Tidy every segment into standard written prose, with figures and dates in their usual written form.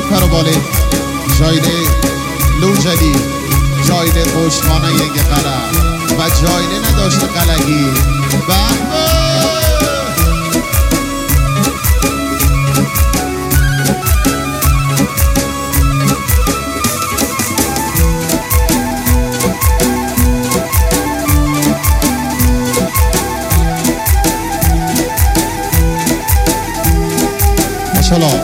پروباله جایده لو جدید جایده پشتوانه ینگ قلم و جایده نداشت قلقی ماشاءالله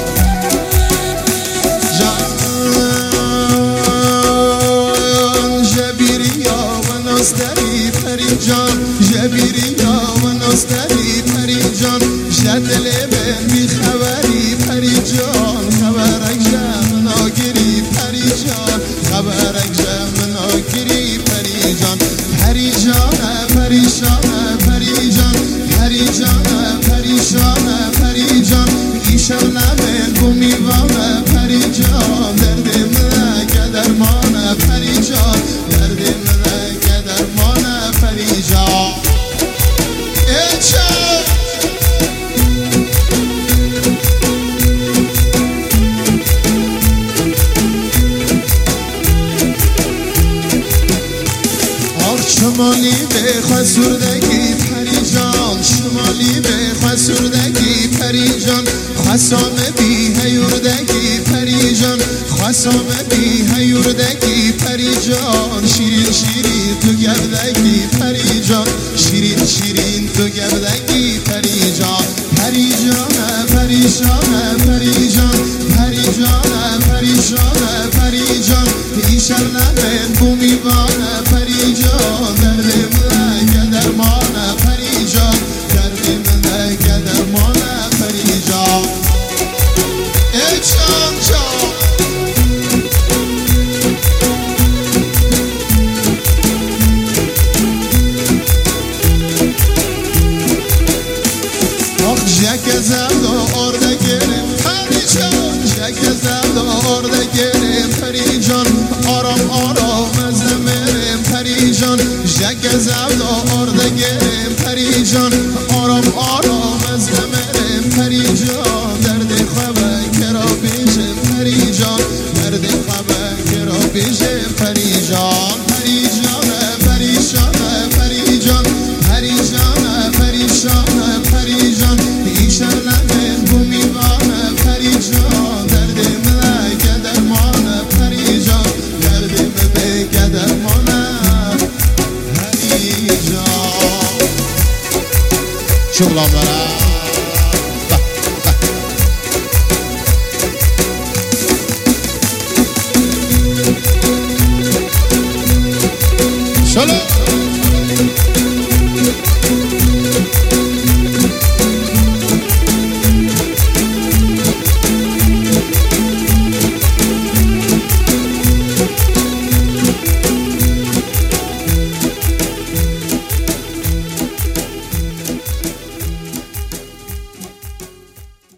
نستری پری جان جبیری یا و نستری پری جان جدل من بی خبری پری جان خبرک جم ناگیری پری جان خبرک جم ناگیری پری جان پری جان پریشان پری جان پری جان پریشان پری جان ایشان من بومیوان پری جان درد من کدرمان پری جان درد من کدرمان پری جان شمالی به خسوردگی پری جان شمالی به خسوردگی پری جان خسام بی هیوردگی پری جان خسام بی هیوردگی پری جان شیرین شیرین تو گردگی پری جان شیرین شیرین تو گردگی پری جان پری جان پریشان پری جان پری جان پریشان پری جان ایشان نبین بومیوان پری جان درد من کدرمان پری جان درد من کدرمان پری جان ای جان جان جک زد آرده گرم پری جان جک زد آرده گرم پری جان آرام آرام از مرم پری جان جک زد آرده گرم پری جان آرام آرام از مرم پری جان درد خوابه کرا بیشم پری جان درد خوابه کرا بیشم پری جان پری جان پریشان پری جان پری جان پریشان پری جان ایشان من بومیوان پری جان درد من کدرمان پری جان درد من کدرمان پری جان شغلان برم شلو